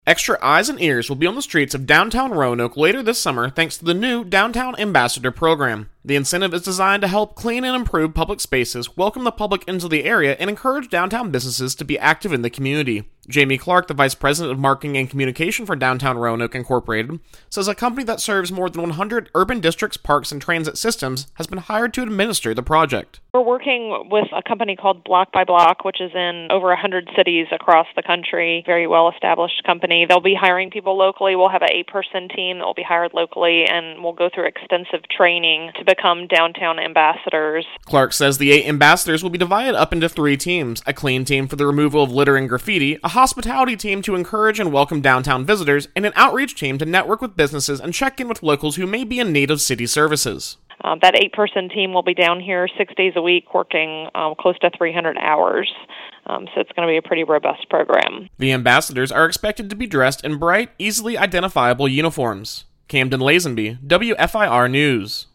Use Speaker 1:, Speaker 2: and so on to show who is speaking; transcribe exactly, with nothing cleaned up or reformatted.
Speaker 1: Extra eyes and ears will be on the streets of downtown Roanoke later this summer thanks to the new Downtown Ambassador program. The incentive is designed to help clean and improve public spaces, welcome the public into the area, and encourage downtown businesses to be active in the community. Jamie Clark, the Vice President of Marketing and Communication for Downtown Roanoke Incorporated, says a company that serves more than one hundred urban districts, parks, and transit systems has been hired to administer the project.
Speaker 2: We're working with a company called Block by Block, which is in over one hundred cities across the country. Very well-established company. They'll be hiring people locally. We'll have an eight-person team that will be hired locally, and we'll go through extensive training to become downtown ambassadors.
Speaker 1: Clark says the eight ambassadors will be divided up into three teams: a clean team for the removal of litter and graffiti, a hospitality team to encourage and welcome downtown visitors, and an outreach team to network with businesses and check in with locals who may be in need of city services.
Speaker 2: Uh, that eight-person team will be down here six days a week working um, close to three hundred hours, um, so it's going to be a pretty robust program.
Speaker 1: The ambassadors are expected to be dressed in bright, easily identifiable uniforms. Camden Lazenby, W F I R News.